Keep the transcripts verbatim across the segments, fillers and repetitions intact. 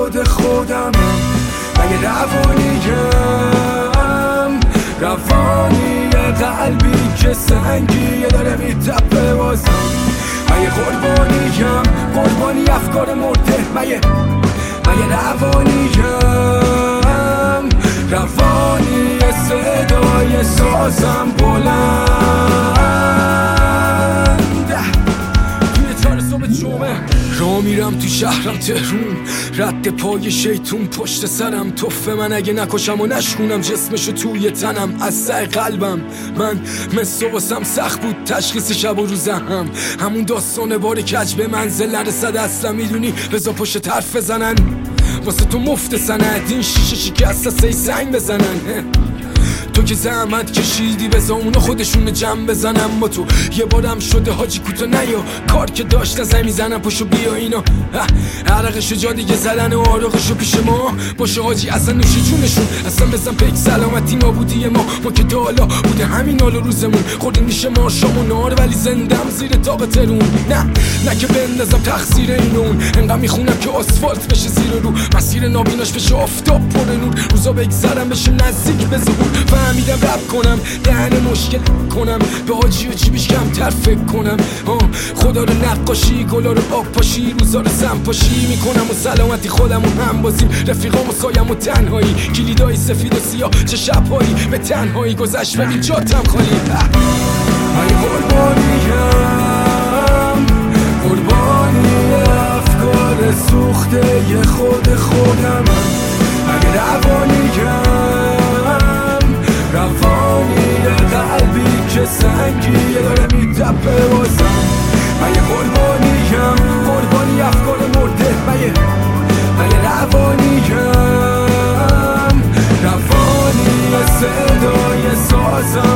خود خودمم. مگه روانیم روانی قلبی که سنگیه داره میتپه بازم. مگه قربانیم قربانی افکار مرده. مگه مگه روانیم روانی صدای سازم بلند. توی تار صبح جمعه را میرم تو شهرم تهرون، رد پای شیطون پشت سرم، توفه من اگه نکشم و نشکونم جسمشو توی تنم. از سعی قلبم من مثل واسم سخت بود تشخیص شب و روزم، همون داستان بار کج به منزل نرسد اصلا. میدونی بزا پشت طرف بزنن واسه تو مفت سند، این شیشه شکسته سی سنگ بزنن. تو که زحمت کشیدی بزا اونو خودشون جمع بزنم. با تو یه بارم شده حاجی کوتا نیا، کار که داشت نزای میزنم پشو بیا اینا. عرقشو جا دیگه زدن و آرقشو پیش ما باشه حاجی اصلا نوشی جونشون. اصلا بزن پیک سلامتی نابودی ما، ما که دالا بوده همین حال روزمون. خوردیم میشه ما شام و نار ولی زندم زیر تاق ترون. نه نه که بندازم تقصیر اینون، انقدر میخونم که آسفالت بشه زیر رو، مسیر نابیناش بشه آفتاب پر نور، روزا بگذرم بشه نزدیک به ظهور. فهمیدم رب کنم دهن مشکل کنم، به حاجی و جیبش کمتر فکر کنم. خدا رو نقاشی گلا رو آب پاشی، روزا رو زن پاشی میکنم و سلامتی خودم و هم بازیم، رفیقام و سایم و تنهایی، کلیدای سفید و سیاه چه شبهایی به تنهایی گذشت ولی جاتم خالی. ای قربانیم قربانی افکار سوخته ی خود خودم. اگه روانیم روانی قلبی که سنگیه داره میتپه بازم. مگه قربانیم قربانی افکار مرده. مگه مگه روانیم روانی صدای سازم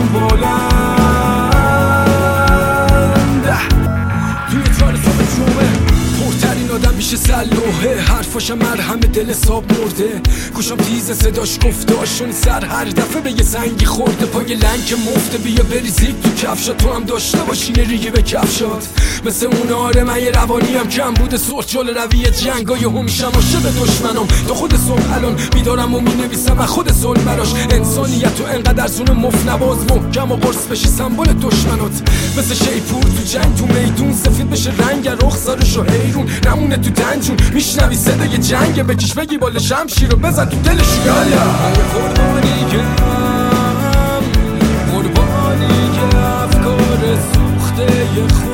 بلند. توی تار صبح جمعه پرترین آدم میشه سلوحه، حرفاشم مرهم دل حساب مرده، گوشم تیز صداش گفتاشون سر هر دفعه به یه سنگی خورده. پای لنگ مفته بیا بریزید تو کفشات، تو هم داشته باشی یه ریگی به کفشات مثل اون. آره من یه روانیم کم بوده سرخ جل روی جنگای هم میشم عاشق دشمنم. تا خود صبح الان بیدارم و مینویسم از خود صلح براش. انسانیت و انقدر زون مف نواز محکم و قرص بشی سمبل دشمنات، مثل شیپور تو جنگ تو میدون سفید بشه رنگ رخسارشو حیرون نمونه تو دنجون. میشنوی صدای جنگ بکش بگی بال شمشیر رو بزن تو دلش. یالا قربانیم قربانی که افکار سوخته ی